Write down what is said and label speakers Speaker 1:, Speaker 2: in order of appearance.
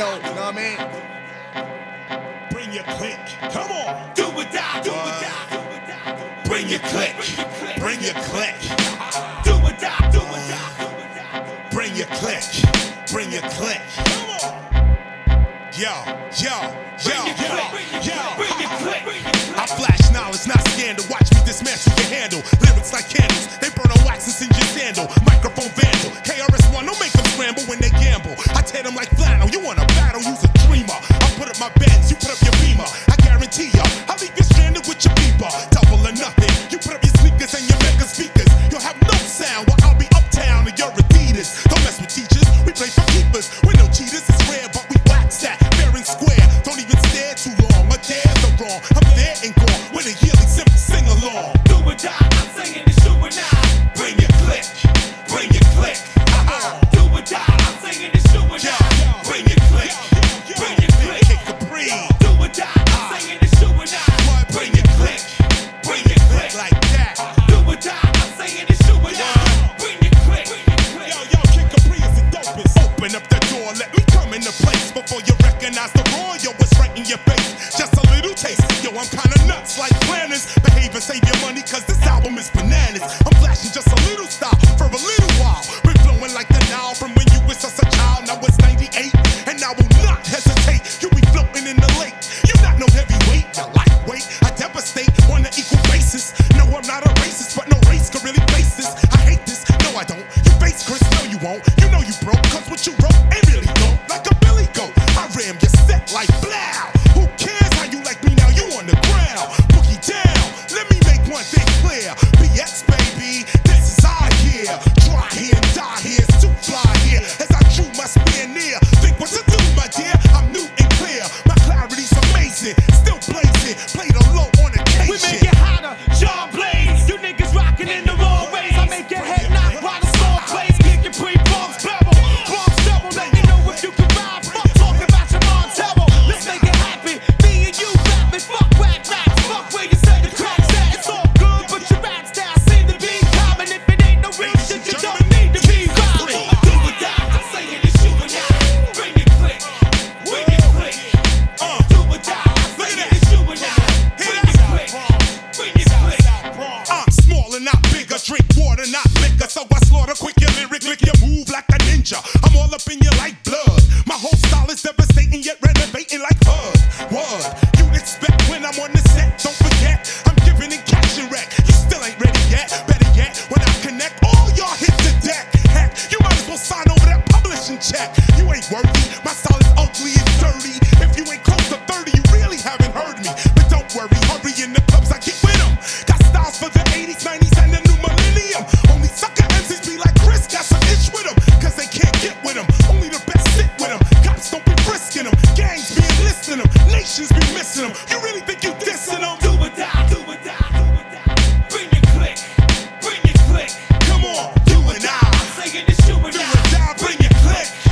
Speaker 1: know what I mean?
Speaker 2: Bring your click, come on. Do or die, do or die. Bring your click, bring your click. Do or die, do or die. Bring your click, bring your click. Come on. Yo, I flash knowledge, not scandal. Watch me dismantle your handle. Lyrics like candles, they burn on wax and singe your sandal. Microphone vandal, KRS-One, don't make them scramble when they gamble. I tear them like flannel, you want a battle, use a dreamer. I put up my Benz, you put up your Beamer. I guarantee ya, I'll leave you stranded with your beeper. Double or nothing, you put up your sneakers and your mega speakers. You'll have no sound while I'll be uptown in your Adidas. Don't mess with teachers, we play for keepers. We're no cheaters, it's rare, but we wax that fair and square. Don't even stare too long, or dare the wrong. I'm there and gone with a yearly simple sing along. Do or die, I'm singing this shoe and I. Bring your click, bring your click. Do or die, I'm singing this shoe and I. Bring your click, bring your click. Kick the breeze. Do or die, I'm singing this shoe and I. Bring your click, bring your click. Like that. Do or die, I'm singing this shoe and I. Bring your click, yo, Kick the breeze is the dopest. Open up the door, let me come into place before you recognize the roar. Yo, what's right in your face? Just a little taste. Yo, I'm kinda nuts like planners. Behave and save your money, cause this album is bananas. I'm flashing just a little style for a little while. Been flowing like the Nile from when you was just a child. Now it's 98, and I will not hesitate. You be floating in the lake. You not no heavyweight, you're lightweight. I devastate on an equal basis. No, I'm not a racist, but no race could really face this. I hate this, no I don't. You face Chris, no you won't. You know you broke, cause what you wrote ain't really dope. Like a Billy Goat, I ram your set like blow. Who cares how you like me now? You on the ground. Boogie down, let me make one thing clear. BX baby, this is our year. Try here and die here, it's too fly here. As I drew my spear near, think what to do, my dear. I'm new and clear, my clarity's amazing. Still blazing, played a low on occasion.
Speaker 3: We make it hotter, John Blaze. You niggas rocking in the wrong ways. I make your head knock while the song plays. Kick your pre-Bronx pebble, Bronx double. Let me know if you can ride. Fuck talking about your Montero. Let's make it happen. Me and you rapping. Fuck whack raps. Fuck where you say the cracks at. It's all good, but your rap style seem to be common. If it ain't no real shit, you don't need to be rhyming.
Speaker 2: Do or die, I'm saying this shoe and I. Bring your click, bring your click. Do or die, I'm saying this shoe and I. Bring your click, bring your click. I'm small and not bigger, drink water, not liquor. So I slaughter quick your lyric, lick your move like a ninja. I'm all up in your like blood. My whole style is devastating yet renovating like HUD. What you'd expect when I'm on the set? Don't forget, I'm giving it cash and wreck. You still ain't ready yet. Better yet, when I connect, all y'all hit the deck. Heck, you might as well sign over that publishing check. You ain't worthy, my style is ugly and dirty. If you ain't close to 30, you really haven't heard me. But don't worry, hurry in the clubs, I get with them. Got styles for the 80s, 90s, and the new millennium. Only sucker MCs be like Chris, got some itch with them. Cause they can't get with them, only the best sit with them. Cops don't be frisking them, gangs be enlisting them, nations be missing them. You really think you dissing them? Do or die, do or die, do or die. Bring your click, bring your click. Come on, you and I. I'm saying this shoe and I. Do or die, bring your click.